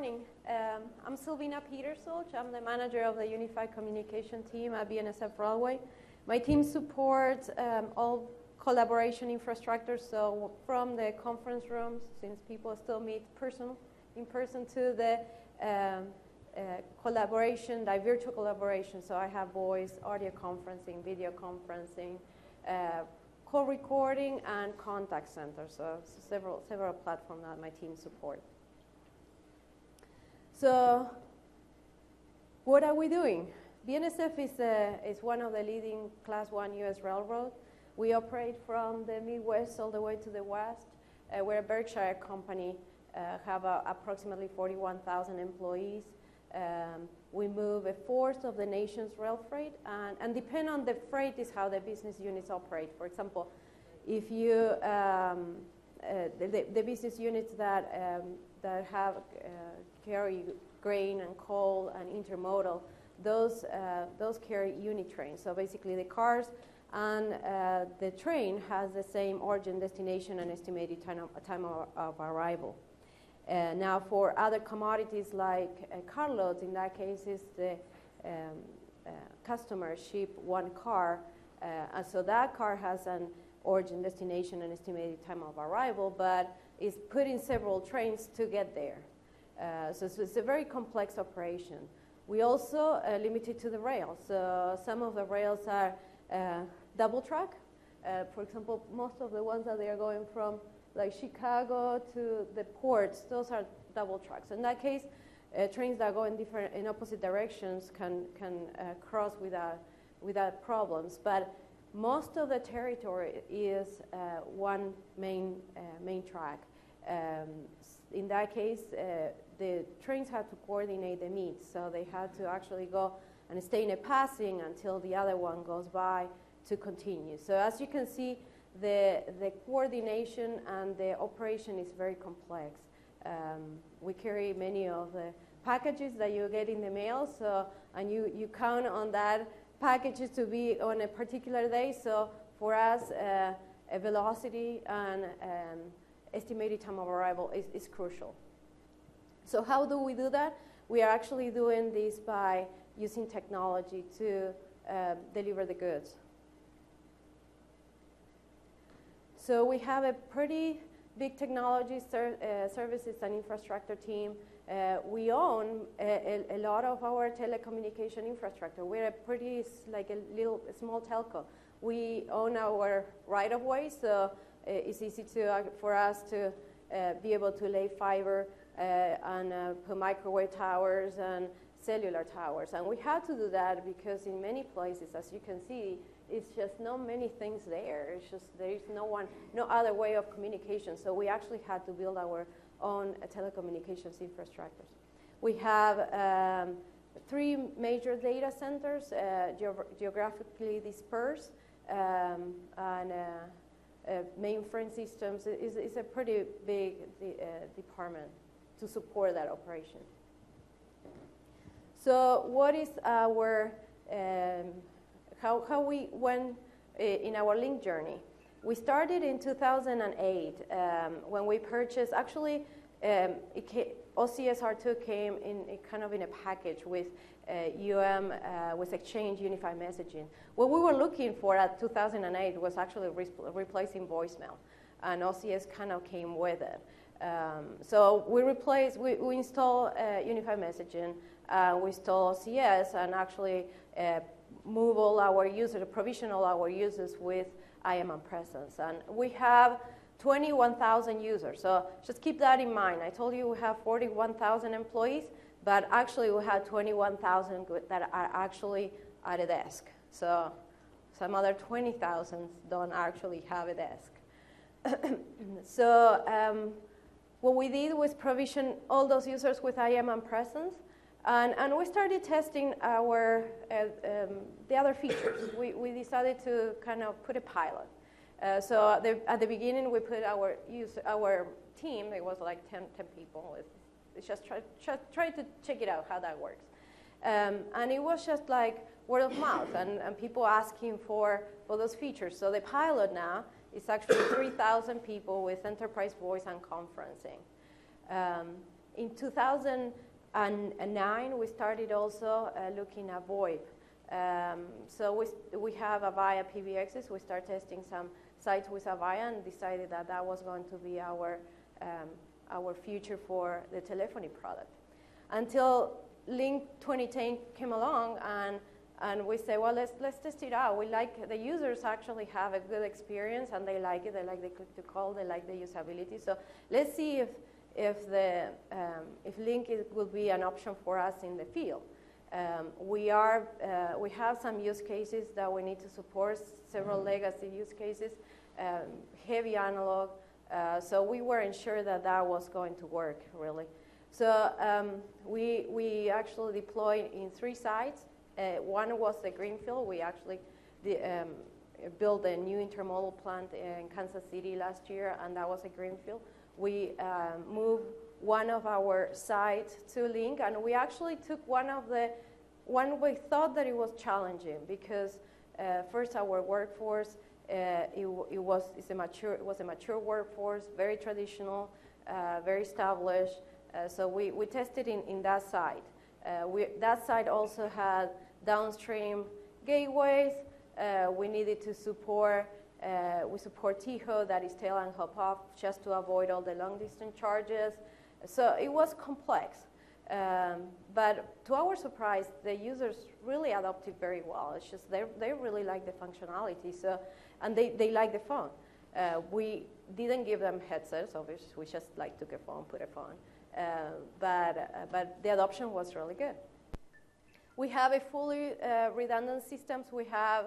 morning. I'm Silvina Petersolch. I'm the manager of the Unified Communication team at BNSF Railway. My team supports all collaboration infrastructure, so from the conference rooms, since people still meet in person, to the collaboration, like virtual collaboration. So I have voice, audio conferencing, video conferencing, call recording, and contact center. So several platforms that my team support. So what are we doing? BNSF is one of the leading Class 1 U.S. railroads. We operate from the Midwest all the way to the West. We're a Berkshire company, have approximately 41,000 employees. We move a fourth of the nation's rail freight, and depend on the freight is how the business units operate. For example, if you, the business units that have carry grain and coal and intermodal, those carry unit trains. So basically the cars and the train has the same origin, destination, and estimated time of arrival. Now for other commodities like carloads, in that case is the customer ship one car, and so that car has an origin, destination, and estimated time of arrival, but is put in several trains to get there. So it's a very complex operation. We also limit it to the rails. So some of the rails are double track. For example, most of the ones that they are going from like Chicago to the ports, those are double tracks. In that case, trains that go in opposite directions can cross without problems. But most of the territory is one main track. In that case, the trains had to coordinate the meets, so they had to actually go and stay in a passing until the other one goes by to continue. So as you can see, the coordination and the operation is very complex. We carry many of the packages that you get in the mail, so, and you count on that packages to be on a particular day. So for us, a velocity and estimated time of arrival is crucial. So how do we do that? We are actually doing this by using technology to deliver the goods. So we have a pretty big technology services and infrastructure team. We own a lot of our telecommunication infrastructure. We're a pretty, like a small telco. We own our right-of-way, so it's easy for us to be able to lay fiber and put microwave towers and cellular towers. And we had to do that because in many places, as you can see, it's just not many things there. It's just there is no other way of communication. So we actually had to build our own telecommunications infrastructures. We have 3 major data centers, geographically dispersed, and mainframe systems is a pretty big department to support that operation. So what is our, how we went in our link journey? We started in 2008 when we purchased, actually OCS-R2 came in kind of in a package with with Exchange Unified Messaging. What we were looking for at 2008 was actually replacing voicemail, and OCS kind of came with it. So we install Unified Messaging, we install OCS, and actually move all our users, provision all our users with IM and Presence. And we have 21,000 users. So just keep that in mind. I told you we have 41,000 employees, but actually we have 21,000 that are actually at a desk. So some other 20,000 don't actually have a desk. So what we did was provision all those users with IM and Presence. And we started testing our the other features. We decided to kind of put a pilot. So at the beginning, we put our team. It was like 10 people. It's just try to check it out how that works. And it was just like word of mouth and people asking for those features. So the pilot now is actually 3,000 people with enterprise voice and conferencing. In 2009, we started also looking at VoIP. So we have Avaya PBXs. We started testing some sites with Avaya and decided that that was going to be our future for the telephony product. Until Link 2010 came along, and we say, well, let's test it out. We like the users actually have a good experience, and they like it. They like the click-to-call. They like the usability. So let's see if Link will be an option for us in the field. We have some use cases that we need to support, several legacy use cases, heavy analog. So we weren't sure that that was going to work, really. So we actually deployed in 3 sites. One was the Greenfield. We actually built a new intermodal plant in Kansas City last year, and that was a Greenfield. We moved one of our sites to Link, and we actually took one we thought that it was challenging because first our workforce it was a mature workforce, very traditional, very established. So we tested in that site. That site also had downstream gateways. We needed to support. We support TIHO, that is tail and hop off, just to avoid all the long distance charges. So it was complex. But to our surprise, the users really adopted very well. It's just they really like the functionality. So, and they like the phone. We didn't give them headsets, obviously. We just took a phone, put a phone. But the adoption was really good. We have a fully redundant systems. We have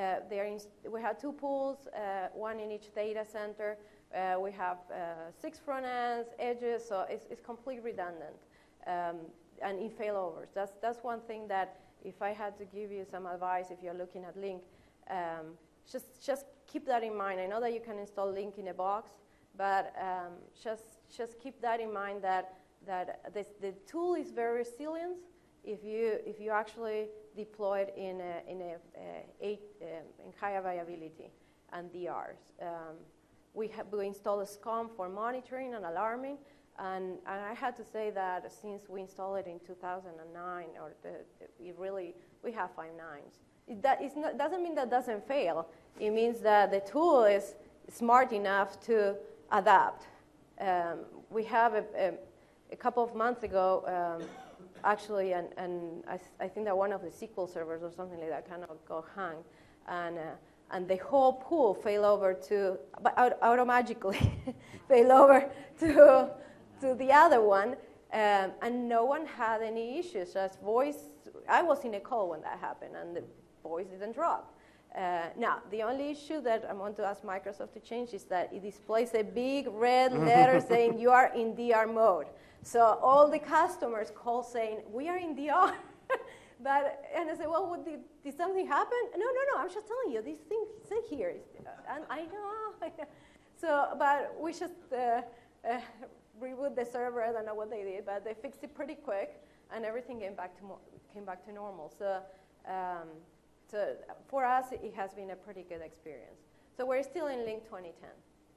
2 pools, one in each data center. We have 6 front ends, edges, so it's completely redundant. And in failovers. That's one thing that if I had to give you some advice, if you're looking at Link, just keep that in mind. I know that you can install Link in a box, but just keep that in mind that the tool is very resilient if you actually deploy it in high availability and DRs. We install a SCOM for monitoring and alarming. And I had to say that since we installed it in 2009, we have 5 nines. Doesn't mean that doesn't fail. It means that the tool is smart enough to adapt. We have a couple of months ago, actually, and I think that one of the SQL servers or something like that kind of got hung, and the whole pool failed over automatically failed over to the other one, and no one had any issues. Just voice. I was in a call when that happened, and the voice didn't drop. Now, the only issue that I want to ask Microsoft to change is that it displays a big red letter saying you are in DR mode. So all the customers call saying, we are in DR. And I said, well, did something happen? No, I'm just telling you, these things say here. And I know. So, but we just reboot the server. I don't know what they did, but they fixed it pretty quick, and everything came back to normal. So for us, it has been a pretty good experience. So we're still in Link 2010.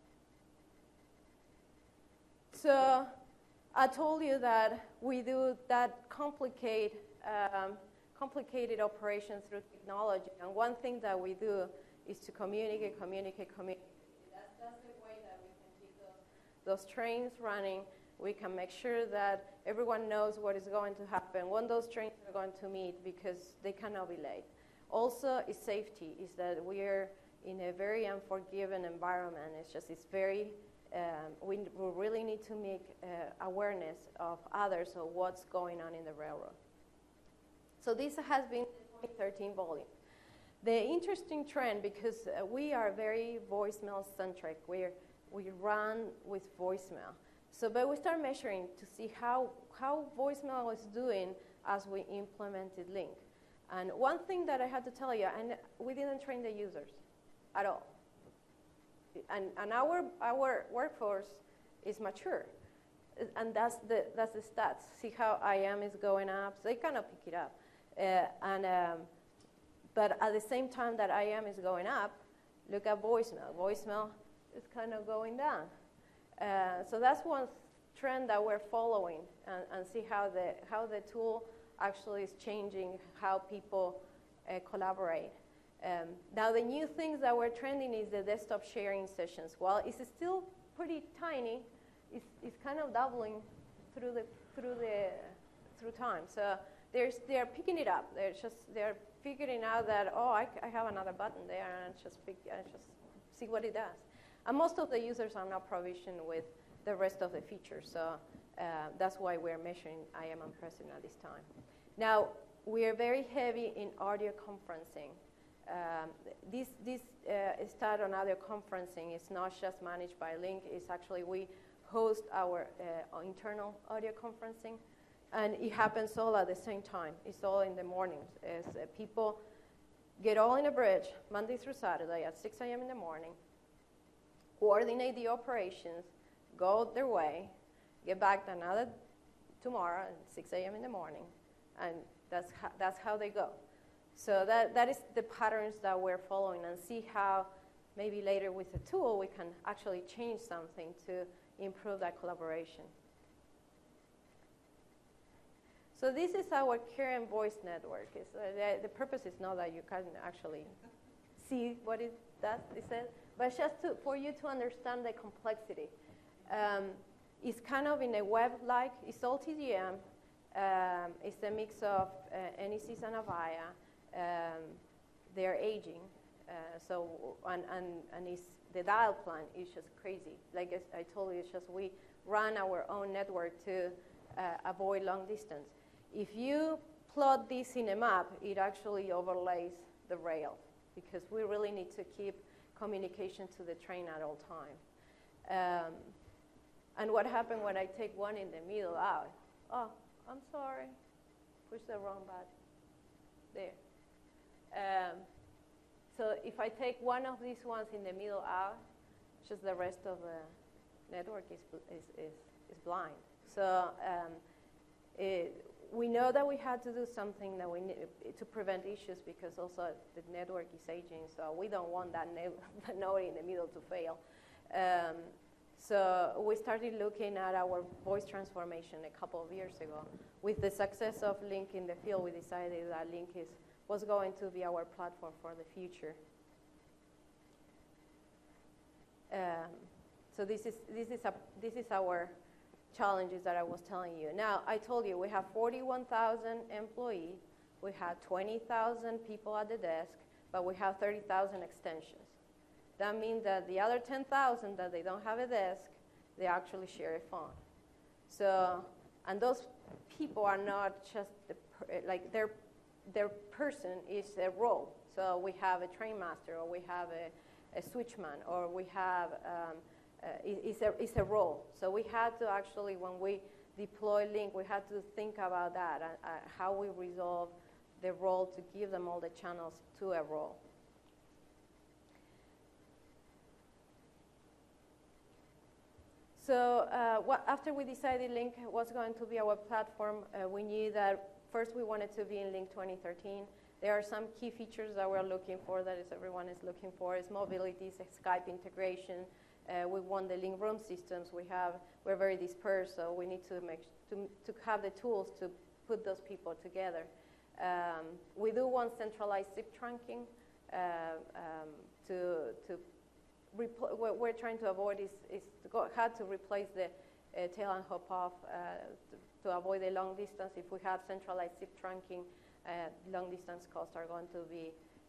So I told you that we do that complicated operations through technology. And one thing that we do is to communicate. That's the way that we can keep those trains running. We can make sure that everyone knows what is going to happen, when those trains are going to meet, because they cannot be late. Also, is safety, is that we're in a very unforgiving environment. It's very, we really need to make awareness of others of what's going on in the railroad. So this has been the 2013 volume. The interesting trend, because we are very voicemail-centric, we run with voicemail. So, but we start measuring to see how voicemail was doing as we implemented Link. And one thing that I had to tell you, and we didn't train the users at all. And our workforce is mature. And that's the stats. See how IM is going up? So they cannot pick it up. But at the same time that IM is going up, look at voicemail. Voicemail is kind of going down. So that's one trend that we're following and see how the tool actually is changing how people collaborate. Now the new things that we're trending is the desktop sharing sessions. While it's still pretty tiny, it's kind of doubling through time. So they're picking it up. They're figuring out that, oh, I have another button there, and just see what it does. And most of the users are not provisioned with the rest of the features. So that's why we're measuring IM and President at this time. Now, we are very heavy in audio conferencing. This start on audio conferencing is not just managed by Lync. It's actually we host our internal audio conferencing, and it happens all at the same time. It's all in the mornings. People get all in a bridge Monday through Saturday at 6 a.m. in the morning, coordinate the operations, go their way, get back another tomorrow at 6 a.m. in the morning, and that's how they go. So that is the patterns that we're following, and see how maybe later with the tool we can actually change something to improve that collaboration. So this is our current voice network. The purpose is not that you can actually see what it does, but just for you to understand the complexity. It's kind of in a web-like, it's all TDM. It's a mix of NECs and Avaya. They're aging, and it's, the dial plan is just crazy. Like I told you, it's just we run our own network to avoid long distance. If you plot this in a map, it actually overlays the rail, because we really need to keep communication to the train at all time. And what happened when I take one in the middle out? Oh, I'm sorry, push the wrong button. There. So if I take one of these ones in the middle out, just the rest of the network is blind. So we know that we had to do something that we need to prevent issues, because also the network is aging, so we don't want that node in the middle to fail. So we started looking at our voice transformation a couple of years ago. With the success of Lync in the field, we decided that Lync was going to be our platform for the future. So this is our challenges that I was telling you. Now, I told you we have 41,000 employees. We have 20,000 people at the desk, but we have 30,000 extensions. That means that the other 10,000 that they don't have a desk, they actually share a phone. So, and those people are not just their person is their role. So we have a train master, or we have a switchman, or we have it's a role. So we had to actually, when we deploy Lync, we had to think about that, how we resolve the role to give them all the channels to a role. So after we decided Lync was going to be our platform, we knew that first we wanted to be in Lync 2013. There are some key features that we're looking for, that is everyone is looking for, is mobility, Skype integration. We want the Lync room systems. We're very dispersed, so we need to have the tools to put those people together. We do want centralized SIP trunking. What we're trying to avoid is how to replace the tail and hop off to avoid the long distance. If we have centralized SIP trunking, long distance costs are going to be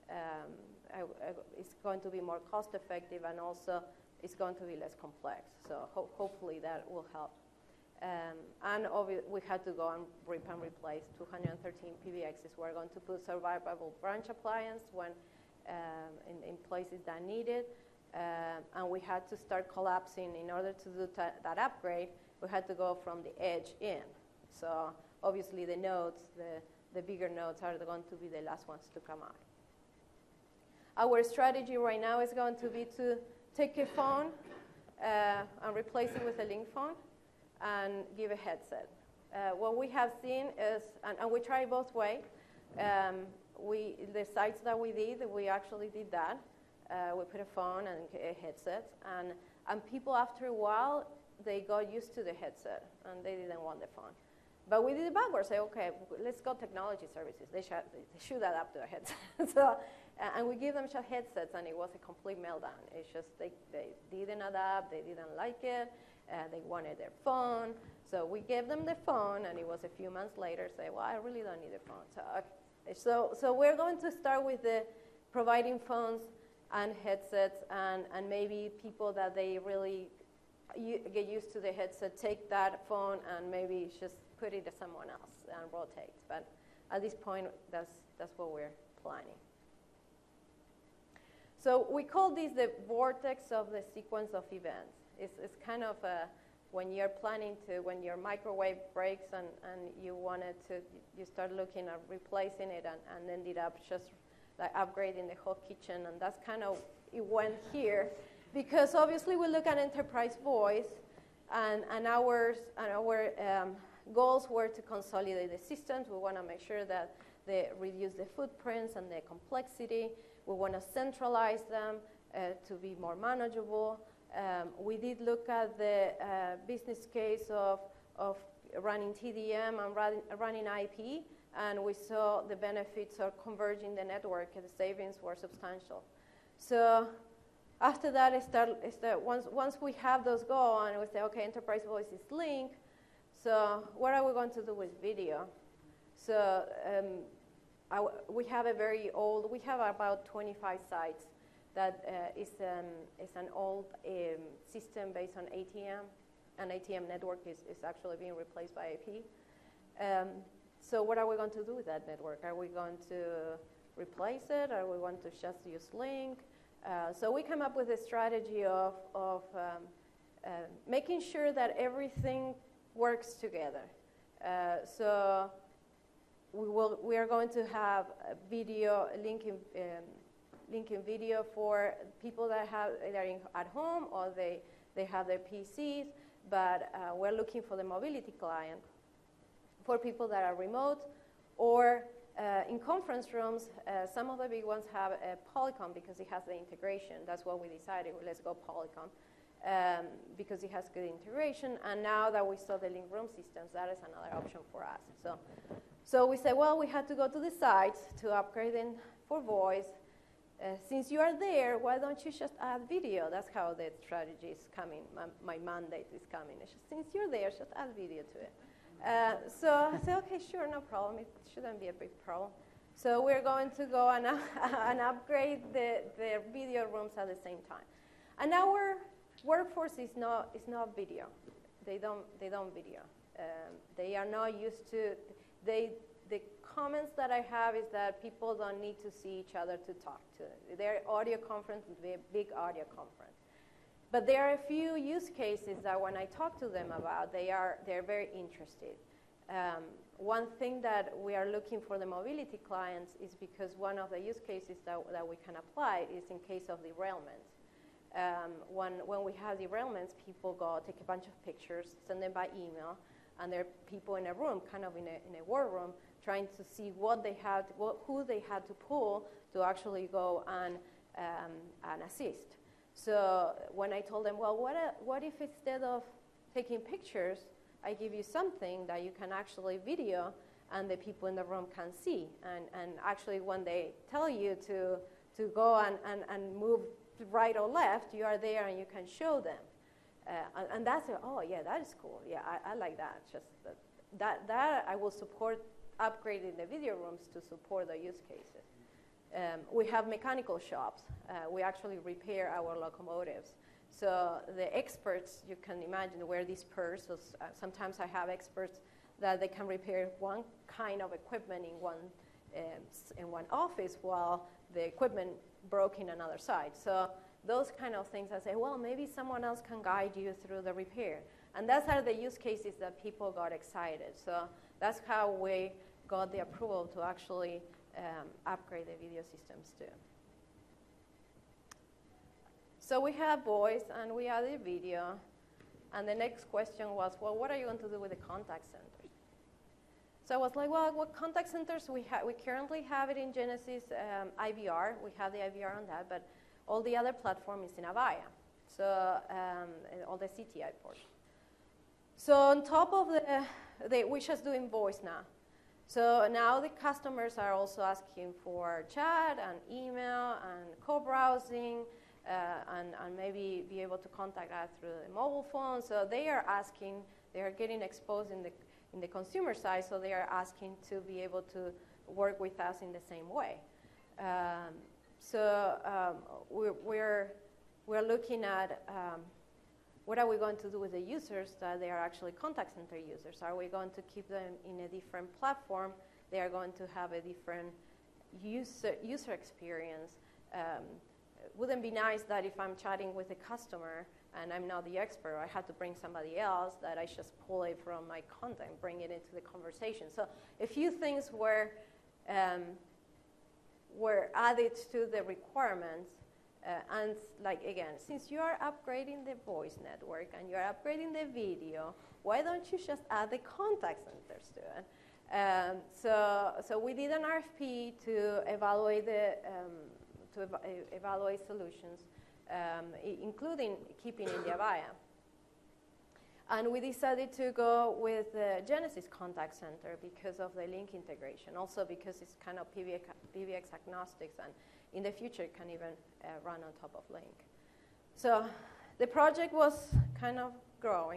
it's going to be more cost effective, and also it's going to be less complex. So hopefully that will help. And we had to go and rip and replace 213 PBXs. We're going to put survivable branch appliance when in places that need it. And we had to start collapsing. In order to do that upgrade, we had to go from the edge in. So obviously the nodes, the bigger nodes are going to be the last ones to come out. Our strategy right now is going to be to take a phone and replace it with a Lync phone and give a headset. What we have seen is, and we try both ways, the sites that we did, we actually did that. We put a phone and a headset, and people after a while, they got used to the headset, and they didn't want the phone. But we did it backwards. Say, okay, let's go technology services. They should adapt to a headset. So, and we give them headsets, and it was a complete meltdown. It's just they didn't adapt. They didn't like it. They wanted their phone. So we gave them the phone, and it was a few months later. Say, well, I really don't need a phone. So we're going to start with the providing phones and headsets, and maybe people that they really get used to the headset, take that phone and maybe just put it to someone else and rotate. But at this point, that's what we're planning. So we call this the vortex of the sequence of events. It's kind of when you're planning to, when your microwave breaks and you wanted to, you start looking at replacing it and ended up just like upgrading the whole kitchen, and that's kind of, it went here. Because obviously we look at enterprise voice, and our goals were to consolidate the systems. We want to make sure that they reduce the footprints and the complexity. We want to centralize them to be more manageable. We did look at the business case of running TDM and running IP, and we saw the benefits of converging the network, and the savings were substantial. So after that, once we have those going, we say, okay, enterprise voice is linked. So what are we going to do with video? So we have a very old, we have about 25 sites that is an old system based on ATM. And ATM network is actually being replaced by IP. So what are we going to do with that network? Are we going to replace it? Are we going to just use link? So we come up with a strategy of making sure that everything works together. So we are going to have a video linking video for people that are at home, or they have their PCs, but we're looking for the mobility client for people that are remote, or in conference rooms. Some of the big ones have a Polycom because it has the integration. That's what we decided. Let's go Polycom because it has good integration. And now that we saw the link room systems, that is another option for us. So we said, well, we had to go to the sites to upgrade them for voice. Since you are there, why don't you just add video? That's how the strategy is coming. My mandate is coming. It's just, since you're there, just add video to it. So I said, okay, sure, no problem. It shouldn't be a big problem. So we're going to go and upgrade the video rooms at the same time. And our workforce is not video. They don't video. They are not used to. The comments that I have is that people don't need to see each other to talk to. Their audio conference would be a big audio conference. But there are a few use cases that when I talk to them about, they're very interested. One thing that we are looking for the mobility clients is because one of the use cases that we can apply is in case of derailments. When we have derailments, people go take a bunch of pictures, send them by email, and there are people in a room, kind of in a war room, trying to see who they had to pull to actually go and assist. So when I told them, well, what if instead of taking pictures, I give you something that you can actually video and the people in the room can see. And actually when they tell you to go and move right or left, you are there and you can show them. And that's, oh yeah, that is cool. Yeah, I like that. Just that I will support upgrading the video rooms to support the use cases. We have mechanical shops. We actually repair our locomotives. So the experts, you can imagine, wear these purses. So sometimes I have experts that they can repair one kind of equipment in one office while the equipment broke in another side. So those kind of things, I say, well, maybe someone else can guide you through the repair. And those are the use cases that people got excited. So that's how we got the approval to actually upgrade the video systems too. So we have voice and we added video. And the next question was, well, what are you going to do with the contact centers? So I was like, well, what contact centers? We currently have it in Genesys IVR. We have the IVR on that, but all the other platform is in Avaya. So all the CTI portion. So on top of we're just doing voice now. So now the customers are also asking for chat and email and co-browsing and maybe be able to contact us through the mobile phone. So they are asking, they are getting exposed in the consumer side, so they are asking to be able to work with us in the same way. We're looking at what are we going to do with the users that they are actually contact center users? Are we going to keep them in a different platform? They are going to have a different user experience. Wouldn't be nice that if I'm chatting with a customer and I'm not the expert, I have to bring somebody else that I just pull it from my content, bring it into the conversation. So a few things were added to the requirements. And like, again, since you are upgrading the voice network and you're upgrading the video, why don't you just add the contact centers to it? So we did an RFP to evaluate evaluate solutions, including keeping India Avaya. And we decided to go with the Genesys Contact Center because of the link integration, also because it's kind of PBX agnostics, and in the future, it can even run on top of Link. So the project was kind of growing.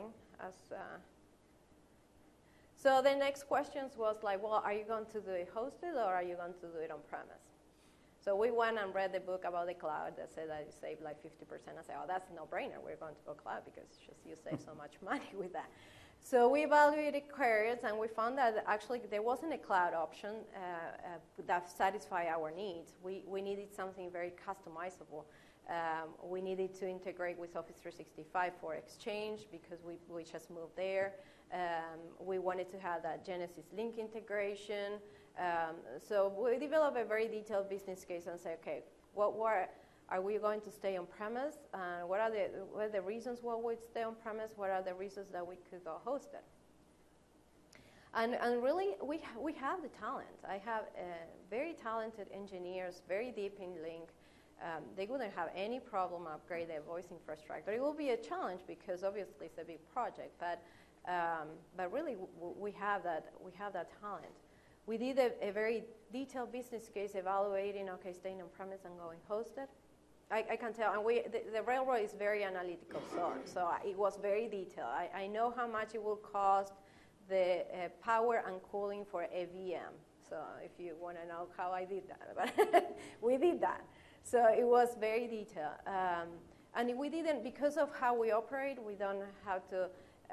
So the next questions was like, well, are you going to do it hosted or are you going to do it on premise? So we went and read the book about the cloud that said that you save like 50%. I said, oh, that's a no-brainer. We're going to go cloud because just you save so much money with that. So we evaluated carriers, and we found that actually there wasn't a cloud option that satisfied our needs. We needed something very customizable. We needed to integrate with Office 365 for Exchange because we just moved there. We wanted to have that Genesys link integration. So we developed a very detailed business case and say, okay, are we going to stay on premise? What are the reasons why we'd stay on premise? What are the reasons that we could go hosted? And really, we have the talent. I have very talented engineers, very deep in Link. They wouldn't have any problem upgrade their voice infrastructure. It will be a challenge because obviously it's a big project, but really we have that talent. We did a very detailed business case evaluating, okay, staying on premise and going hosted. I can tell, and the railroad is very analytical, so it was very detailed. I know how much it will cost the power and cooling for a VM. So if you want to know how I did that, but we did that. So it was very detailed. And we didn't, because of how we operate, we don't have to,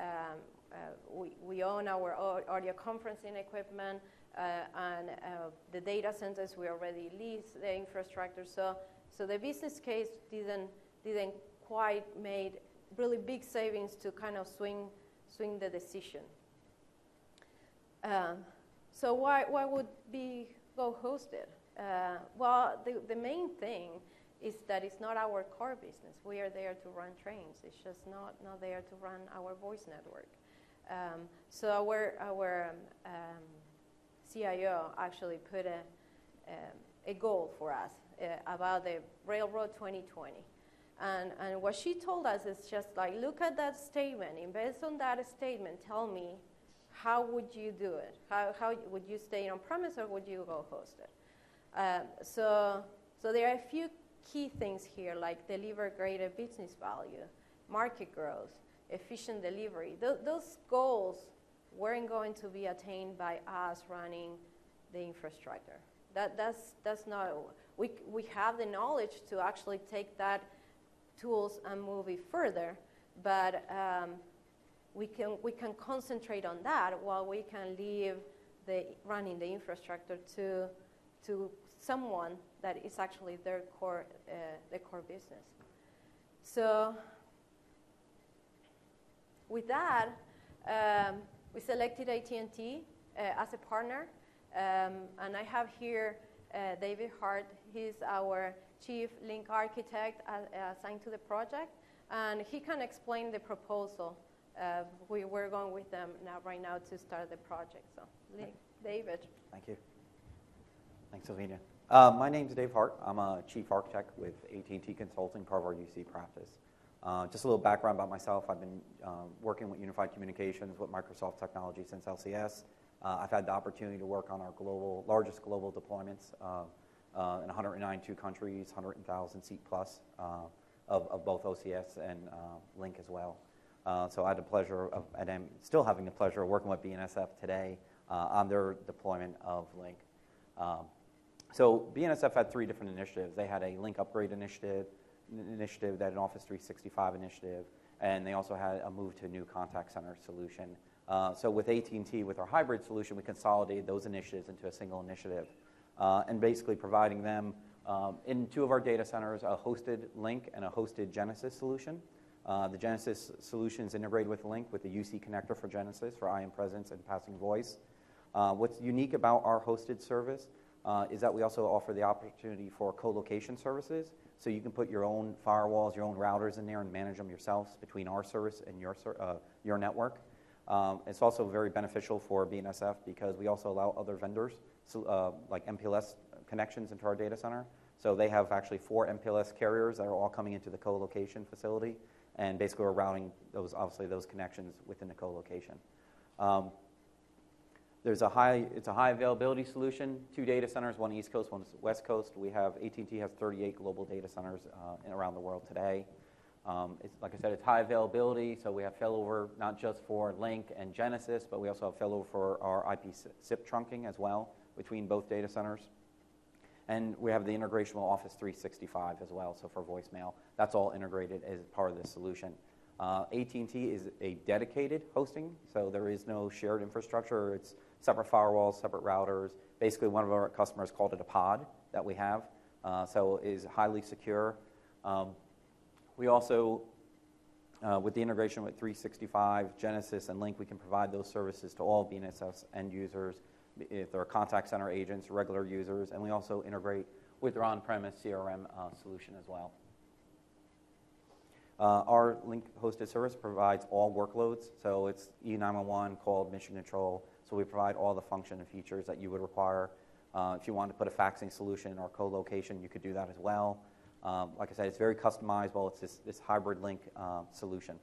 we own our audio conferencing equipment, and the data centers, we already lease the infrastructure. So the business case didn't quite made really big savings to kind of swing the decision. So why would we go hosted? Well, the main thing is that it's not our core business. We are there to run trains. It's just not there to run our voice network. So our CIO actually put a goal for us about the Railroad 2020. And what she told us is just like, look at that statement, and based on that statement, tell me, how would you do it? How would you stay on premise or would you go hosted? So there are a few key things here, like deliver greater business value, market growth, efficient delivery. Those goals weren't going to be attained by us running the infrastructure. That's not. We have the knowledge to actually take that tools and move it further, but we can concentrate on that while we can leave running the infrastructure to someone that is actually their core business. So with that, we selected AT&T as a partner, and I have here David Hart. He's our chief link architect assigned to the project, and he can explain the proposal. We're going with them right now to start the project. So, David. Thank you. Thanks, Sylvania. My name's Dave Hart. I'm a chief architect with AT&T Consulting, part of our UC practice. Just a little background about myself. I've been working with Unified Communications with Microsoft Technology since LCS. I've had the opportunity to work on our largest global deployments in 192 countries, 100,000 seat plus of both OCS and Lync as well. So I had the pleasure of, and I'm still having the pleasure of working with BNSF today on their deployment of Lync. So BNSF had 3 different initiatives. They had a Lync upgrade initiative, they had an Office 365 initiative, and they also had a move to a new contact center solution. So with AT&T, with our hybrid solution, we consolidated those initiatives into a single initiative, and basically providing them in 2 of our data centers a hosted Lync and a hosted Genesys solution. The Genesys solution is integrated with Lync with the UC connector for Genesys for IM presence and passing voice. What's unique about our hosted service is that we also offer the opportunity for co-location services. So you can put your own firewalls, your own routers in there and manage them yourselves between our service and your network. It's also very beneficial for BNSF because we also allow other vendors, like MPLS connections into our data center. So they have actually 4 MPLS carriers that are all coming into the co-location facility, and basically we're routing those connections within the co-location. It's a high availability solution, 2 data centers, one East Coast, one West Coast. AT&T has 38 global data centers around the world today. Like I said, it's high availability, so we have failover not just for Lync and Genesys, but we also have failover for our IP SIP trunking as well between both data centers. And we have the integration with Office 365 as well, so for voicemail. That's all integrated as part of this solution. AT&T is a dedicated hosting, so there is no shared infrastructure. It's separate firewalls, separate routers. Basically, one of our customers called it a pod that we have, so it is highly secure. We also, with the integration with 365, Genesys, and Lync, we can provide those services to all BNSF end users, if they're contact center agents, regular users, and we also integrate with their on-premise CRM solution as well. Our Lync hosted service provides all workloads, so it's E911, call, mission control, so we provide all the function and features that you would require. If you want to put a faxing solution or co-location, you could do that as well. Like I said, it's very customizable. It's this hybrid Lync solution.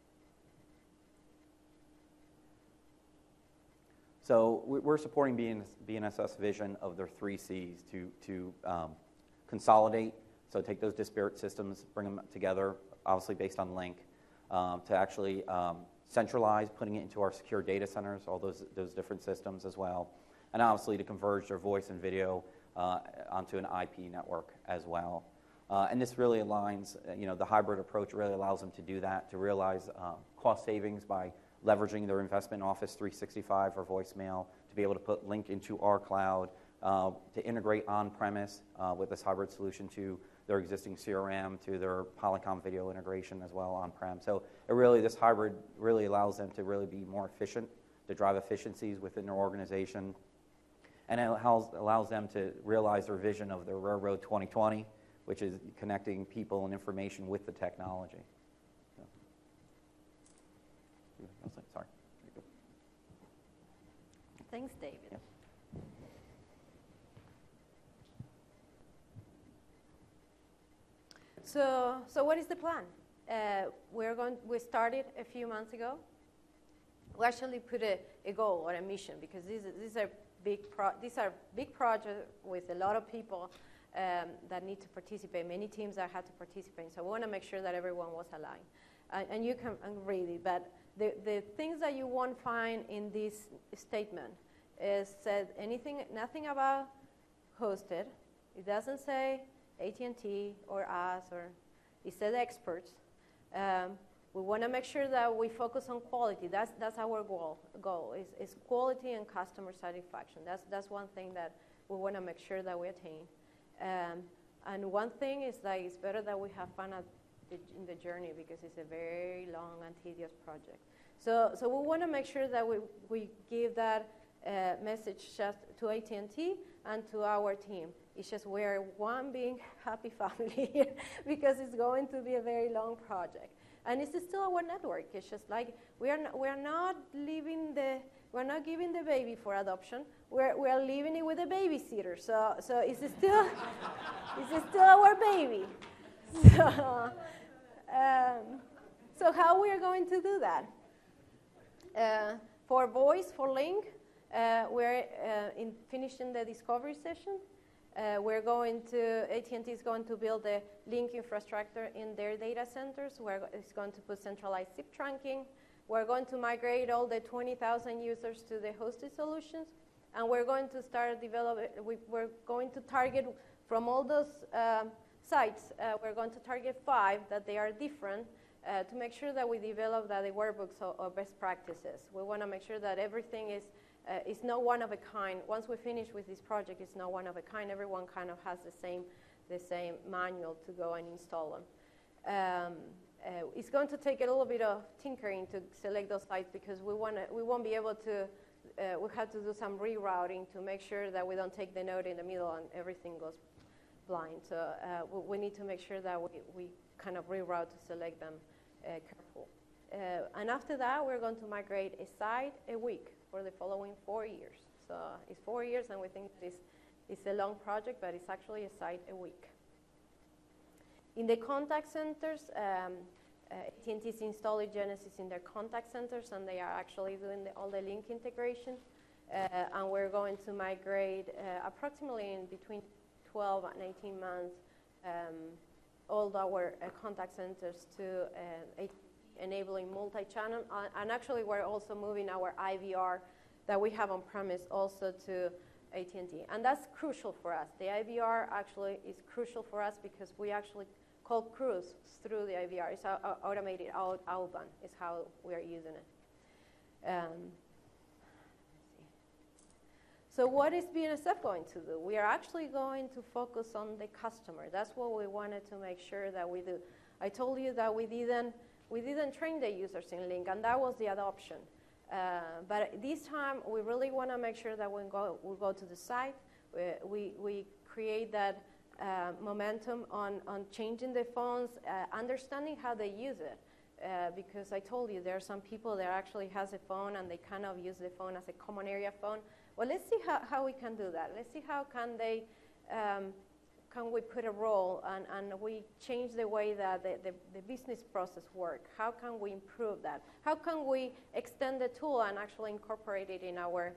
So we're supporting BNSF's vision of their 3 Cs to consolidate, so take those disparate systems, bring them together, obviously based on Lync, to actually centralize, putting it into our secure data centers, all those different systems as well, and obviously to converge their voice and video onto an IP network as well. And this really aligns, the hybrid approach really allows them to do that, to realize cost savings by leveraging their investment in Office 365 or voicemail, to be able to put Lync into our cloud, to integrate on-premise with this hybrid solution to their existing CRM, to their Polycom video integration as well on-prem. So this hybrid really allows them to really be more efficient, to drive efficiencies within their organization, and it allows them to realize their vision of their Railroad 2020, which is connecting people and information with the technology. Sorry. Thanks, David. Yeah. So what is the plan? We started a few months ago. We actually put a goal or a mission, because these are big projects with a lot of people that need to participate, many teams that had to participate. So we want to make sure that everyone was aligned. And you can read it, but the things that you won't find in this statement is said nothing about hosted. It doesn't say AT&T or us, or it says experts. We want to make sure that we focus on quality. That's our goal is quality and customer satisfaction. That's one thing that we want to make sure that we attain. And one thing is that it's better that we have fun in the journey, because it's a very long and tedious project. So we want to make sure that we give that message just to AT&T and to our team. It's just we're one big happy family here, because it's going to be a very long project. And it's still our network. It's just like we're not giving the baby for adoption. We're leaving it with a babysitter. So it's still it's still our baby. So how we are going to do that? For voice, for link, we're finishing the discovery session. AT&T is going to build a link infrastructure in their data centers where it's going to put centralized SIP trunking. We're going to migrate all the 20,000 users to the hosted solutions. And we're going to start developing, we're going to target from all those sites, we're going to target 5 that they are different to make sure that we develop the workbooks or best practices. We want to make sure that everything is not one of a kind. Once we finish with this project, it's not one of a kind. Everyone kind of has the same manual to go and install them. It's going to take a little bit of tinkering to select those sites because we won't be able to. We have to do some rerouting to make sure that we don't take the node in the middle and everything goes blind. So we need to make sure that we kind of reroute to select them careful. And after that, we're going to migrate a site a week for the following 4 years. So it's 4 years, and we think it's a long project, but it's actually a site a week. In the contact centers, AT&T's installing Genesys in their contact centers, and they are actually doing all the link integration. And we're going to migrate approximately in between 12 and 18 months all our contact centers to enabling multi-channel. And actually, we're also moving our IVR that we have on premise also to AT&T. And that's crucial for us. The IVR actually is crucial for us because we actually call crews through the IVR. It's automated outbound is how we are using it. So what is BNSF going to do? We are actually going to focus on the customer. That's what we wanted to make sure that we do. I told you that we didn't train the users in Link, and that was the adoption. But this time, we really want to make sure that when we go to the site, we create that momentum on changing the phones, understanding how they use it. Because I told you there are some people that actually has a phone and they kind of use the phone as a common area phone. Well, let's see how we can do that. Let's see how can we put a role and we change the way that the business process works. How can we improve that? How can we extend the tool and actually incorporate it in our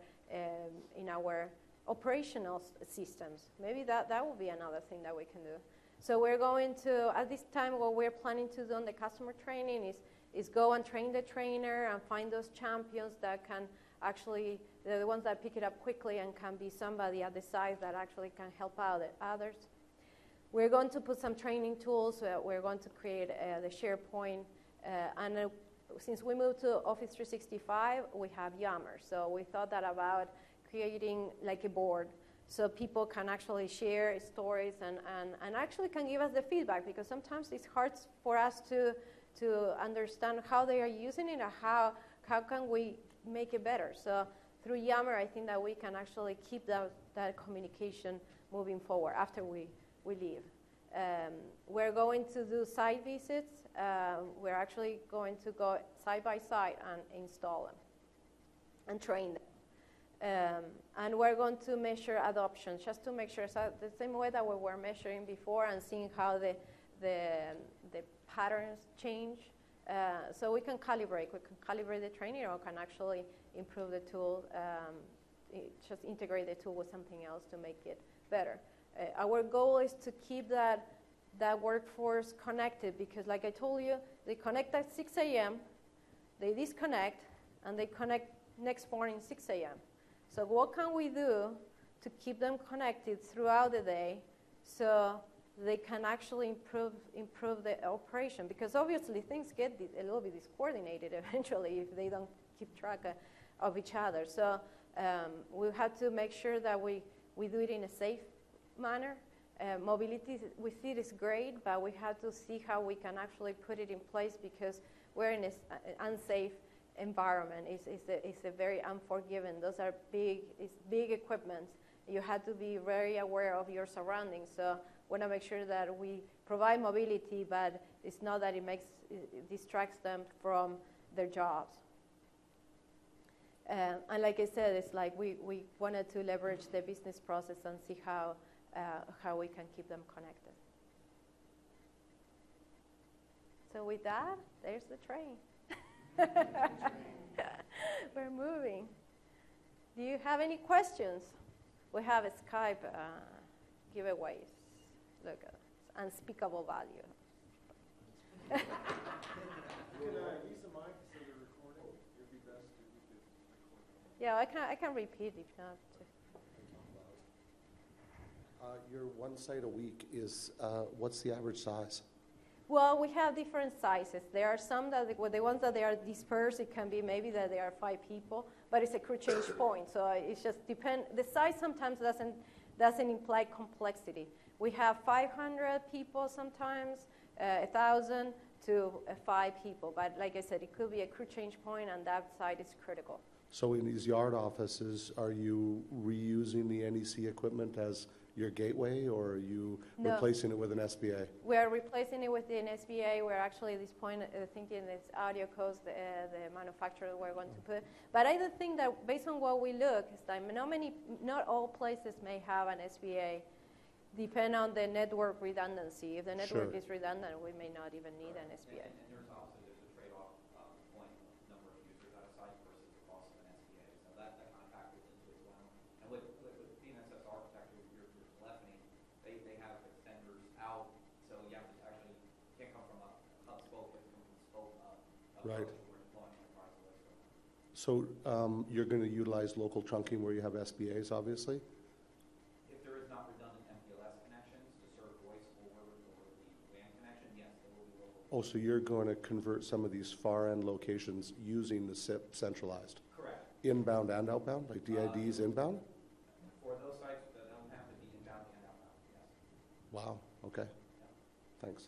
operational systems? Maybe that will be another thing that we can do. So we're going to, at this time, what we're planning to do on the customer training is go and train the trainer and find those champions that can actually, they're the ones that pick it up quickly and can be somebody at the site that actually can help out others. We're going to put some training tools. We're going to create the SharePoint. And since we moved to Office 365, we have Yammer. So we thought that about creating like a board so people can actually share stories and actually can give us the feedback, because sometimes it's hard for us to understand how they are using it or how can we make it better. So through Yammer, I think that we can actually keep that communication moving forward after we leave. We're going to do site visits. We're actually going to go side by side and install them and train them. And we're going to measure adoption, just to make sure, so the same way that we were measuring before and seeing how the patterns change. So we can calibrate the training, or can actually improve the tool, just integrate the tool with something else to make it better. Our goal is to keep that workforce connected, because like I told you, they connect at 6 a.m., they disconnect, and they connect next morning 6 a.m. So what can we do to keep them connected throughout the day so they can actually improve the operation? Because obviously things get a little bit discoordinated eventually if they don't keep track of each other. So we have to make sure that we do it in a safe manner. Mobility with it is great, but we have to see how we can actually put it in place, because we're in an unsafe environment. It's a very unforgiving. Those are big equipment. You have to be very aware of your surroundings. So want to make sure that we provide mobility, but it's not that it distracts them from their jobs. And like I said, it's like we wanted to leverage the business process and see how we can keep them connected. So with that, there's the train. We're moving. Do you have any questions? We have a Skype giveaways. Look at this. Unspeakable value. You can use the mic so they're recording. It would be best if you could record. Yeah, I can repeat if not. Your one site a week is, what's the average size? Well, we have different sizes. There are some that, the ones that they are dispersed, it can be maybe that there are 5 people, but it's a crew change point. So it's just depend. The size sometimes doesn't imply complexity. We have 500 people sometimes, 1,000 to 5 people. But like I said, it could be a crew change point, and that site is critical. So in these yard offices, are you reusing the NEC equipment as your gateway, or are you replacing it with an SBA? We're replacing it with an SBA. We're actually at this point thinking it's AudioCoast, the manufacturer we're going to put. But I do think that based on what we look, is that not all places may have an SBA. Depend on the network redundancy. If the network is redundant, we may not even need an SBA. And there's obviously a trade-off point number of users at a site versus the cost of an SBA. So that kind of factors into it as well. And with PNSS architecture, your telephony, they have extenders out, so you have to actually can't come from a hub spoke, but from a spoke Right. we're deploying enterprise OS. So you're going to utilize local trunking where you have SBAs, obviously? If there is not redundant MPLS connections to serve voice over the WAN connection, yes, there will be local. Oh, so you're going to convert some of these far-end locations using the SIP centralized? Correct. Inbound and outbound, like DIDs inbound? For those sites, that don't have to be inbound and outbound, yes. Wow, okay. Thanks.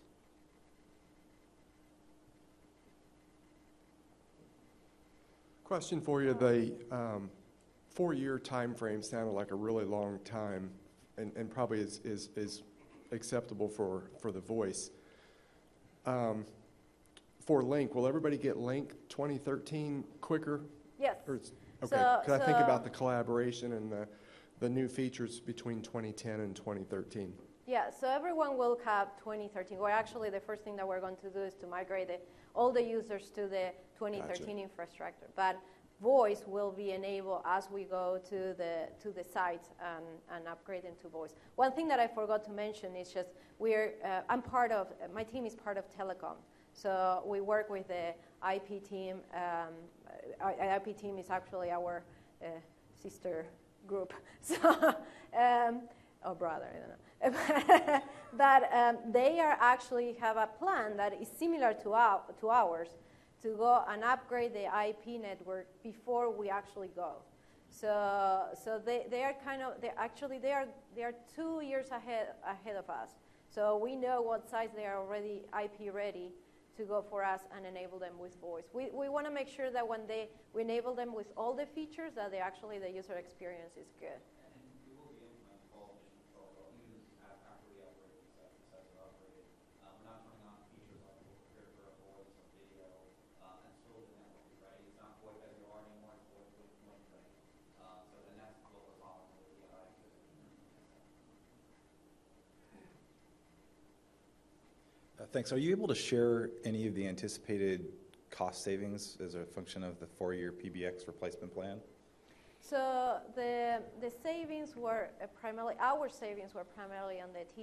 Question for you. The 4-year time frame sounded like a really long time, and probably is acceptable for the voice. For Link, will everybody get Link 2013 quicker? Yes. Okay. Could I think about the collaboration and the new features between 2010 and 2013? Yeah, so everyone will have 2013. Well, actually, the first thing that we're going to do is to migrate all the users to the 2013 infrastructure. But voice will be enabled as we go to the sites and upgrade into voice. One thing that I forgot to mention is just my team is part of Telecom. So we work with the IP team. IP team is actually our sister group. So, or brother, I don't know. But they actually have a plan that is similar to ours to go and upgrade the IP network before we actually go. So they are 2 years ahead of us. So we know what size they are already IP ready to go for us and enable them with voice. We want to make sure that when we enable them with all the features, that the user experience is good. Thanks. Are you able to share any of the anticipated cost savings as a function of the 4-year PBX replacement plan? So the savings were our savings were primarily on the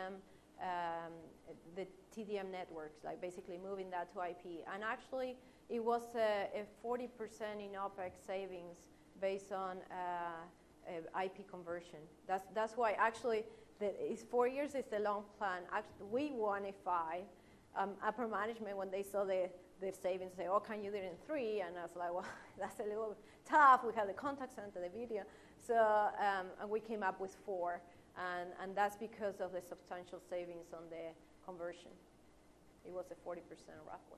TDM networks, like basically moving that to IP. And actually, it was a 40% in OpEx savings based on IP conversion. That's why actually. It's 4 years is the long plan. Actually, we wanted 5. Upper management, when they saw the savings, say, "Oh, can you do it in 3?" And I was like, "Well, that's a little tough. We have the contact center, the video." So and we came up with 4, and that's because of the substantial savings on the conversion. It was a 40% roughly.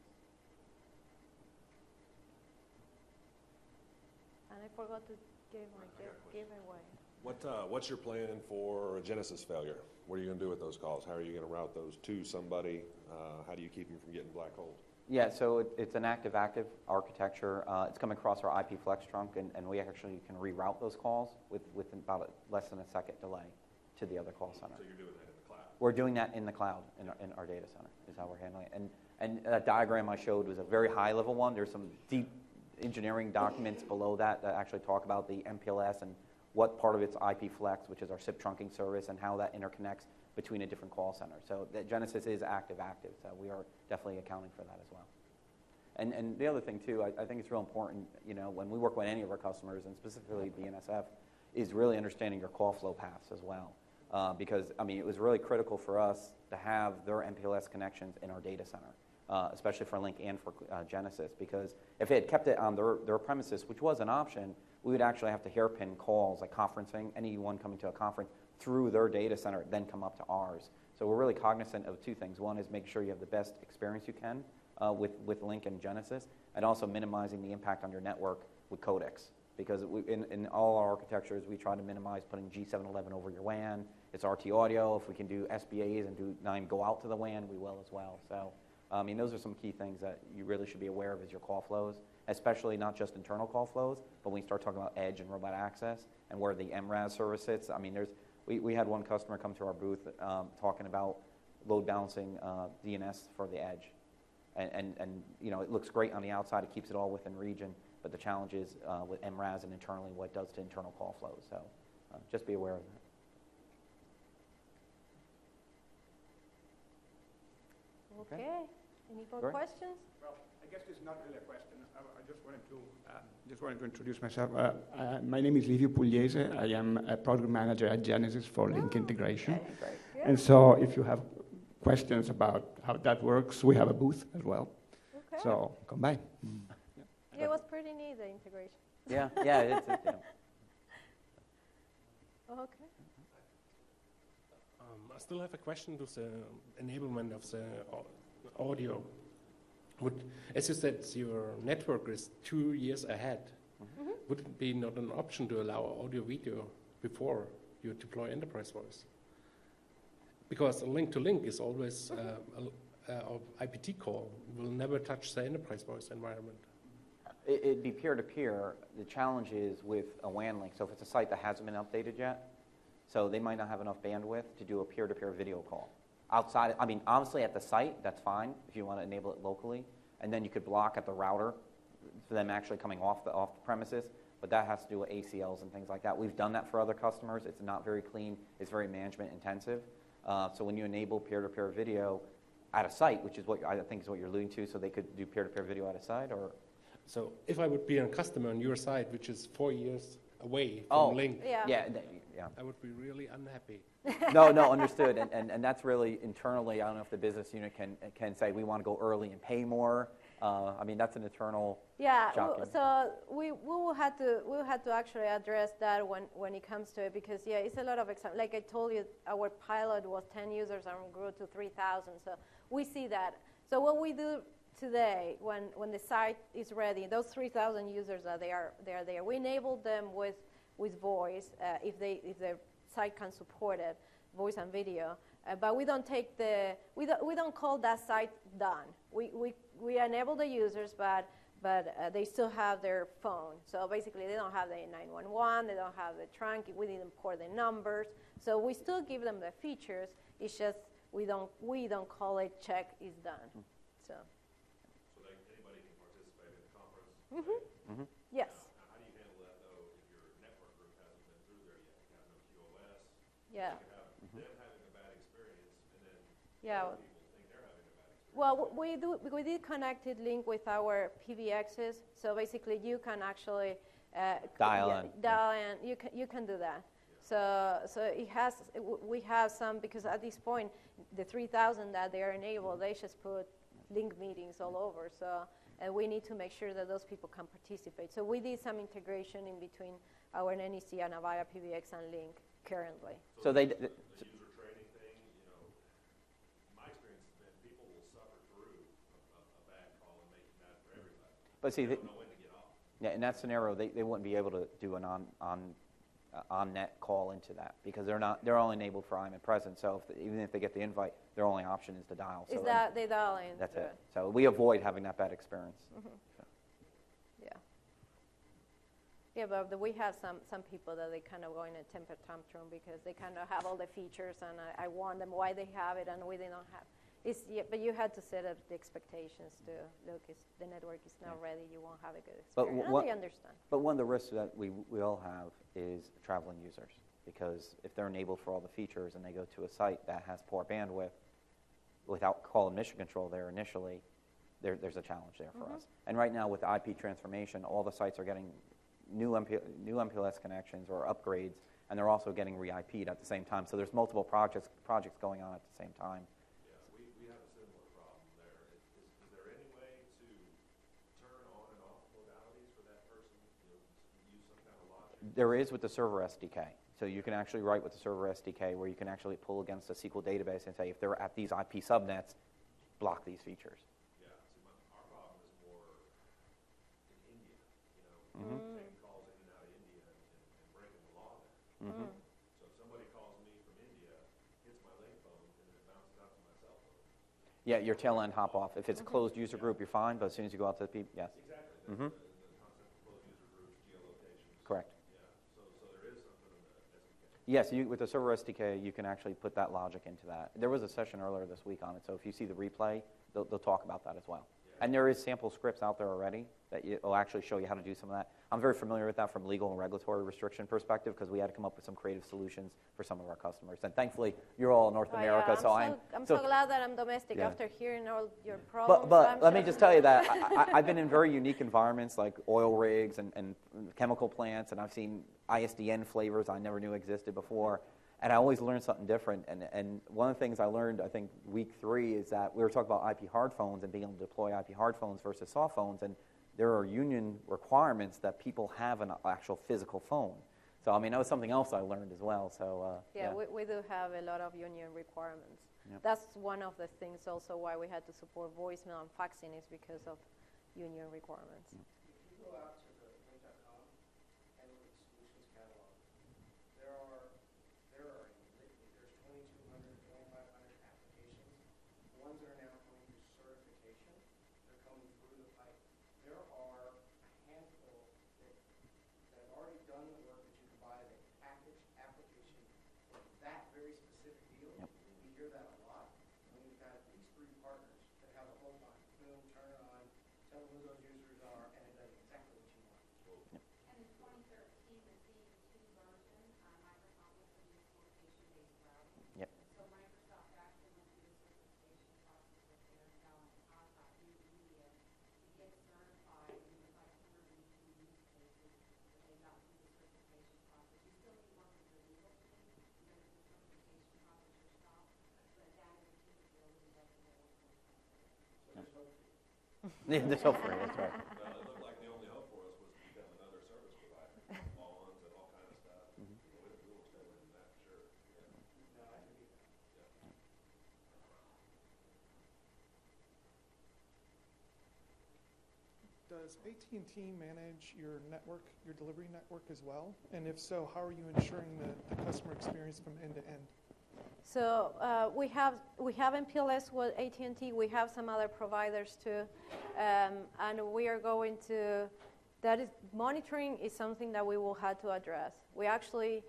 And I forgot to give my giveaway. What's your plan for a Genesis failure? What are you going to do with those calls? How are you going to route those to somebody? How do you keep them from getting black holed? Yeah, so it's an active-active architecture. It's coming across our IP Flex trunk, and we actually can reroute those calls with about less than a second delay to the other call center. So you're doing that in the cloud? We're doing that in the cloud, in our data center, is how we're handling it. And that diagram I showed was a very high-level one. There's some deep engineering documents below that actually talk about the MPLS and what part of it's IP Flex, which is our SIP trunking service, and how that interconnects between a different call center. So the Genesis is active, so we are definitely accounting for that as well. And the other thing, too, I think it's real important, when we work with any of our customers, and specifically BNSF, is really understanding your call flow paths as well. Because, it was really critical for us to have their MPLS connections in our data center, especially for Link and for Genesis, because if they had kept it on their premises, which was an option, we would actually have to hairpin calls, like conferencing, anyone coming to a conference through their data center, then come up to ours. So we're really cognizant of two things. One is make sure you have the best experience you can with Link and Genesis, and also minimizing the impact on your network with codecs. Because in all our architectures, we try to minimize putting G711 over your WAN. It's RT audio. If we can do SBAs and do 9 go out to the WAN, we will as well. So, those are some key things that you really should be aware of as your call flows, especially not just internal call flows, but when you start talking about edge and robot access and where the MRAS service sits. We had one customer come to our booth talking about load balancing DNS for the edge. And it looks great on the outside. It keeps it all within region. But the challenge is with MRAS and internally what it does to internal call flows. So just be aware of that. Okay. Any more Great. questions? Well, I guess this is not really a question. I just wanted to introduce myself. My name is Livio Pugliese. I am a product manager at Genesis for Link Integration. Okay, great. Good. And so if you have questions about how that works, we have a booth as well. Okay. So come by. Yeah, it was pretty neat, the integration. Yeah. Okay. I still have a question to the enablement of the audio. As you said, your network is 2 years ahead. Mm-hmm. Would it be not an option to allow audio-video before you deploy enterprise voice? Because a link-to-link is always an IPT call, will never touch the enterprise voice environment. It'd be peer-to-peer. The challenge is with a WAN link. So if it's a site that hasn't been updated yet, so they might not have enough bandwidth to do a peer-to-peer video call. Outside, honestly, at the site, that's fine if you want to enable it locally. And then you could block at the router for them actually coming off the premises. But that has to do with ACLs and things like that. We've done that for other customers. It's not very clean. It's very management intensive. So when you enable peer-to-peer video at a site, which is what I think is what you're alluding to, so they could do peer-to-peer video at a site, or? So if I would be a customer on your site, which is 4 years away from Link, Yeah. I would be really unhappy. No, understood. And that's really internally, I don't know if the business unit can say we want to go early and pay more. That's an internal jockey. So we will have to actually address that when it comes to it, because it's a lot of examples. Like I told you, our pilot was 10 users and grew to 3,000. So we see that. So what we do today, when the site is ready, those 3,000 users they are there. We enable them with voice if the site can support it, voice and video. But we don't we don't call that site done. We enable the users, but they still have their phone. So basically, they don't have the 911, they don't have the trunk. We didn't port the numbers. So we still give them the features. It's just we don't call it check is done. So anybody can participate in the conference? Mm-hmm. Yes. How do you handle that, though, if your network group hasn't been through there yet? You have no QoS. Yeah. You have them having a bad experience, and then Yeah. other people think they're having a bad experience. Well, we did connected link with our PBXs. So basically, you can actually Dial in. You can do that. So we have some, because at this point, the 3,000 that they are enabled, they just put link meetings all over. So we need to make sure that those people can participate. So we did some integration in between our NEC and Avaya PBX and Link currently. So they. The user training thing, my experience has been people will suffer through a bad call and make it bad for everybody. But see, They don't know when to get off. Yeah, in that scenario, they wouldn't be able to do an on-net call into that because they're only enabled for IM and present. So even if they get the invite, their only option is to dial. Is that they dial in? That's it. So we avoid having that bad experience. Mm-hmm. So. Yeah. Yeah, but we have some people that they kind of go in a temper tantrum because they kind of have all the features, and I want them why they have it and we they don't have. But you had to set up the expectations to look. The network is not ready. You won't have a good experience. I understand. But one of the risks that we all have is traveling users, because if they're enabled for all the features and they go to a site that has poor bandwidth without call and mission control there initially, there's a challenge there for us. And right now with IP transformation, all the sites are getting new MPLS connections or upgrades, and they're also getting re-IP'd at the same time. So there's multiple projects going on at the same time. Yeah, we have a similar problem there. Is there any way to turn on and off modalities for that person, use some kind of logic? There is with the server SDK. So you can actually write with the server SDK where you can actually pull against a SQL database and say, if they're at these IP subnets, block these features. Yeah, see, our problem is more in India, taking calls in and out of India and breaking the law there. So if somebody calls me from India, hits my link phone, and then it bounces out to my cell phone. Yeah, your tail end hop off. If it's a closed user group, you're fine, but as soon as you go out to the people, yes. Exactly. The concept of closed user groups, geolocations. Correct. Yeah, so there is something in the SDK. Yes, with the server SDK, you can actually put that logic into that. There was a session earlier this week on it, so if you see the replay, they'll talk about that as well. And there is sample scripts out there already that will actually show you how to do some of that. I'm very familiar with that from legal and regulatory restriction perspective because we had to come up with some creative solutions for some of our customers. And thankfully, you're all North America, yeah, so I'm so glad that I'm domestic after hearing all your problems. But let me just tell you that I've been in very unique environments like oil rigs and chemical plants, and I've seen ISDN flavors I never knew existed before. And I always learn something different. And one of the things I learned, I think, week 3 is that we were talking about IP hard phones and being able to deploy IP hard phones versus soft phones. And there are union requirements that people have an actual physical phone. So, I mean, that was something else I learned as well. So, yeah. We do have a lot of union requirements. Yep. That's one of the things also why we had to support voicemail and faxing is because of union requirements. Yep. If you go out to the link.com and look at the solutions catalog, there's 2,200, 2,500 applications. The ones that are now coming through certification, they're coming through the pipe. There are a handful that have already done the work that you can buy the packaged application for that very specific deal. Yep. We hear that a lot. And we've got at least 3 partners that have the whole line. Boom, turn it on, tell them who those users are, and it does exactly what you want. Yep. And in 2013, the C2 version, Microsoft went to the certification-based route. Yep. So Microsoft actually went through the certification process with their talent contract in India to get certified in the 502 use cases that they got through the certification process. You still need to work with your legal team to go through the certification process yourself, but that is a capability that they will work with. So there's hope for you. Yeah, there's hope for you, that's right. Well, it looked like the only hope for us was to become another service provider, bonds and all kind of stuff. We will stay away from that for sure. Yeah. No, I can beat that. Does AT&T manage your network, your delivery network as well? And if so, how are you ensuring the customer experience from end to end? So we have MPLS with AT&T. We have some other providers too, and we are going to. That is monitoring is something that we will have to address. We actually,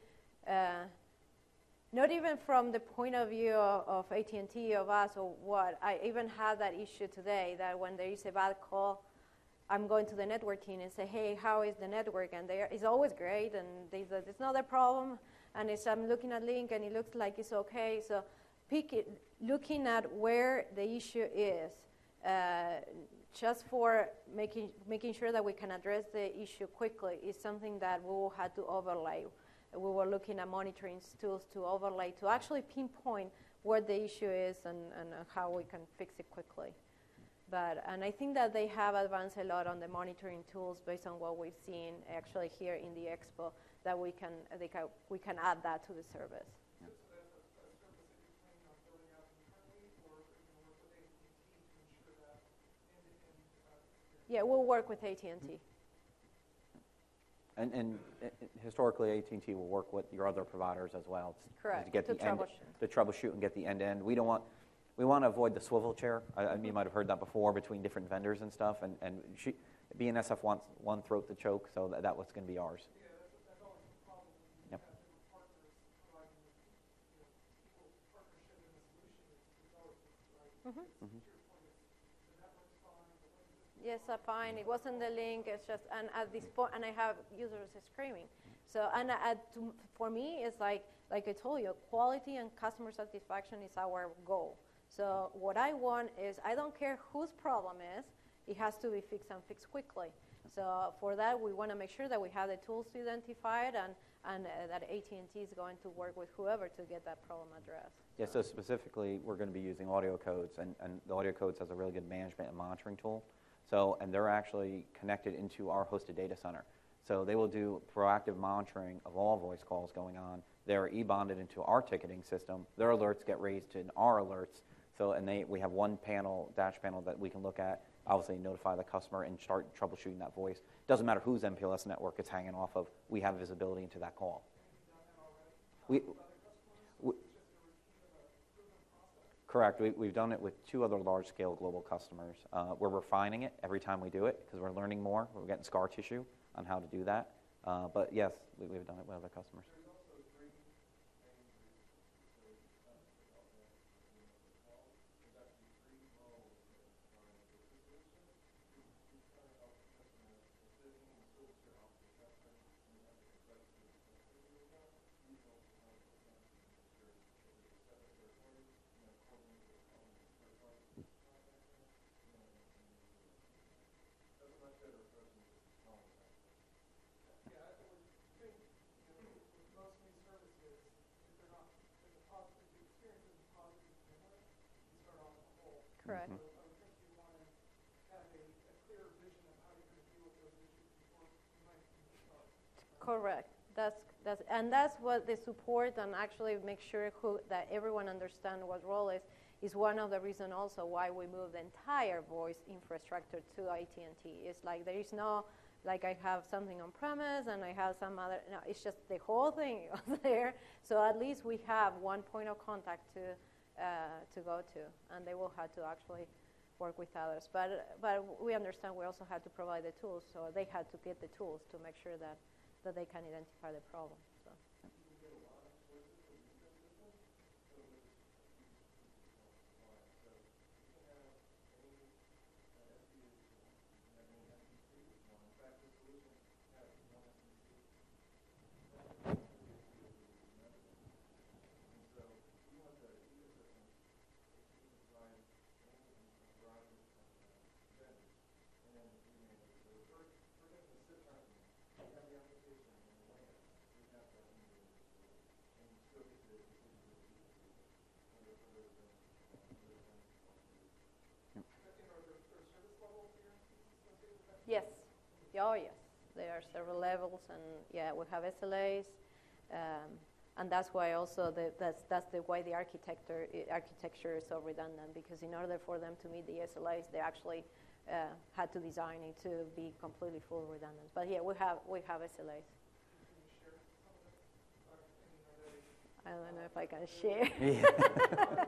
not even from the point of view of AT&T, of us, or what. I even had that issue today that when there is a bad call, I'm going to the network team and say, hey, how is the network? And it's always great, and it's not a problem. And I'm looking at link, and it looks like it's okay. So looking at where the issue is, just for making sure that we can address the issue quickly is something that we will have to overlay. We were looking at monitoring tools to overlay to actually pinpoint where the issue is and how we can fix it quickly. And I think that they have advanced a lot on the monitoring tools based on what we've seen actually here in the expo, that we can add that to the service. So that's a service that you're planning on building out internally, or are you going to work with AT&T to ensure that end-to-end experience? Yeah, we'll work with AT&T. And historically, AT&T will work with your other providers as well. Correct, To get to the end, troubleshoot. to troubleshoot and get the end-to-end. We want to avoid the swivel chair. You might have heard that before between different vendors and stuff. And BNSF wants one throat to choke, so that was going to be ours. Yeah, that's always the problem when you Yep. have different partners providing, equal partnership in the solution. It's always, right? Mhm. To your point, the network's fine, but when is this? Yes, fine. It wasn't the link. It's just, and at this point, and I have users screaming. So, and for me, it's like I told you, quality and customer satisfaction is our goal. So what I want is, I don't care whose problem is, it has to be fixed and fixed quickly. So for that, we want to make sure that we have the tools to identify it, and that AT&T is going to work with whoever to get that problem addressed. Yeah, so specifically, we're going to be using Audio Codes, and the Audio Codes has a really good management and monitoring tool. So, and they're actually connected into our hosted data center. So they will do proactive monitoring of all voice calls going on. They're e-bonded into our ticketing system. Their alerts get raised in our alerts. So, and we have one panel, dash panel, that we can look at, obviously notify the customer and start troubleshooting that voice. Doesn't matter whose MPLS network it's hanging off of, we have visibility into that call. Correct. We've done it with 2 other large-scale global customers. We're refining it every time we do it because we're learning more. We're getting scar tissue on how to do that. But yes, we've done it with other customers. Correct. I would think you want to have a clear vision of how you're going to deal with those issues before you might even start. Correct. That's what the support and actually make sure that everyone understands what role is one of the reasons also why we moved the entire voice infrastructure to AT&T. It's like there is no, like I have something on premise and I have some other, no, it's just the whole thing there. So at least we have one point of contact to go to, and they will have to actually work with others. But we understand we also had to provide the tools, so they had to get the tools to make sure that they can identify the problem. So. Yes. Oh, yes. There are several levels, and yeah, we have SLAs, and that's why also that's the why the architecture is so redundant, because in order for them to meet the SLAs, they actually had to design it to be completely full redundant. But yeah, we have SLAs. I don't know if I can share. Yeah.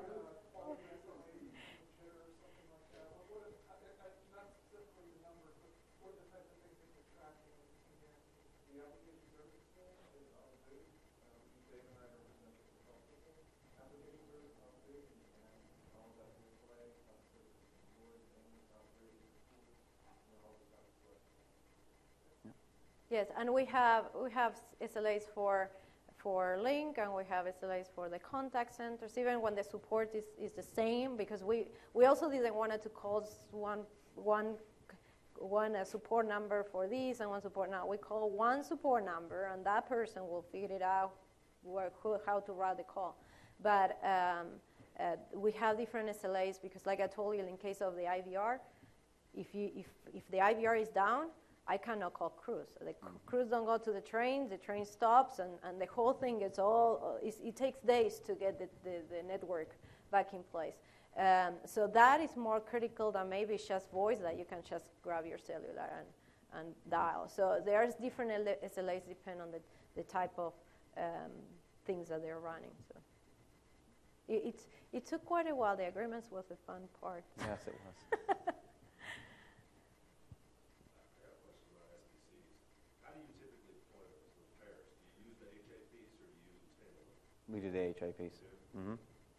Yes, and we have SLAs for Link, and we have SLAs for the contact centers, even when the support is the same, because we also didn't want it to cause one support number for this and one support now. We call one support number, and that person will figure it out how to route the call. But we have different SLAs because, like I told you, in case of the IVR, if the IVR is down, I cannot call crews. The crews don't go to the train stops, and the whole thing is it takes days to get the network back in place. So that is more critical than maybe it's just voice that you can just grab your cellular and dial. So there's different SLAs depending on the type of things that they're running. So it took quite a while. The agreements was the fun part. Yes, it was. We do the HA piece. Mm-hmm.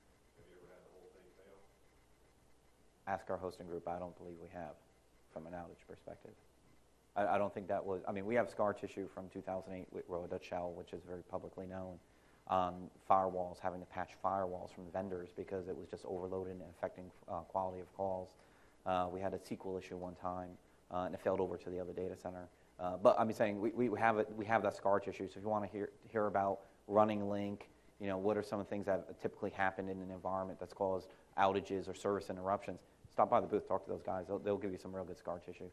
Ask our hosting group. I don't believe we have, from an outage perspective. I don't think that was, I mean, we have scar tissue from 2008 with Dutch Shell, which is very publicly known. Firewalls, having to patch firewalls from vendors because it was just overloaded and affecting quality of calls. We had a SQL issue one time, and it failed over to the other data center. But I'm saying we have that scar tissue. So if you want to hear about running Link, you know, what are some of the things that typically happen in an environment that's caused outages or service interruptions, stop by the booth, talk to those guys. They'll give you some real good scar tissue.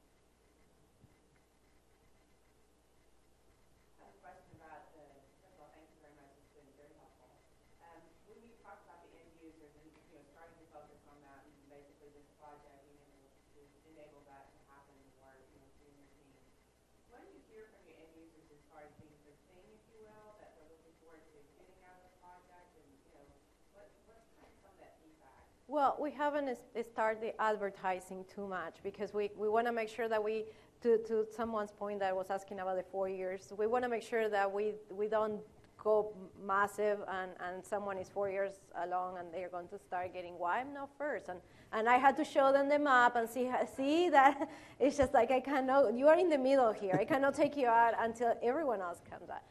Well, we haven't started advertising too much because we want to make sure that we, to someone's point that was asking about the 4 years, we want to make sure that we don't go massive and someone is 4 years along and they're going to start getting, why I'm not first? And I had to show them the map and see that it's just like I cannot, you are in the middle here. I cannot take you out until everyone else comes out.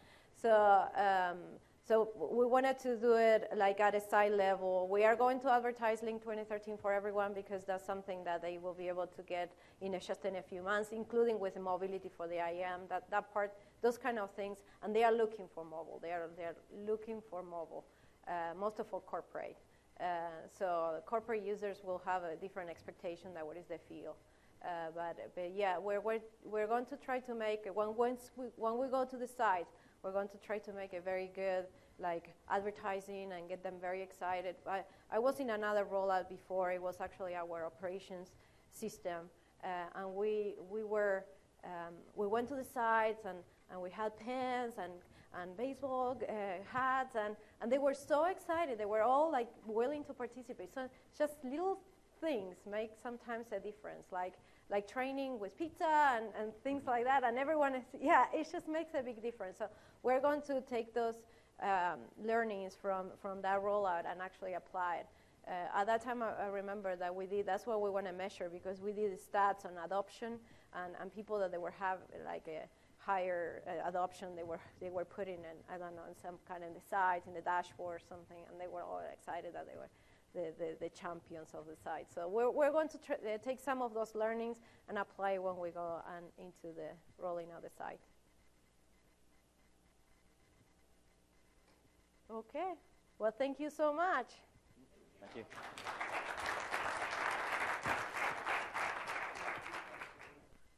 So we wanted to do it like at a site level. We are going to advertise Link 2013 for everyone because that's something that they will be able to get just in a few months, including with the mobility for the IAM, that part, those kind of things. And they are looking for mobile. They are looking for mobile, most of all corporate. So corporate users will have a different expectation than what is the feel. But yeah, we're going to try to make, when we go to the site, we're going to try to make a very good advertising and get them very excited. I was in another rollout before. It was actually our operations system. And we went to the sites and we had pens and baseball hats and they were so excited. They were all willing to participate. So just little things make sometimes a difference, like training with pizza and things like that, and everyone is, yeah, it just makes a big difference. So we're going to take those learnings from that rollout and actually apply it. At that time, I remember that that's what we want to measure because we did stats on adoption and people that they were have a higher adoption, they were putting in, I don't know, in some kind of the sites, in the dashboard or something, and they were all excited that they were the champions of the site. So we're going to take some of those learnings and apply when we go into the rolling out the site. Okay. Well, thank you so much. Thank you.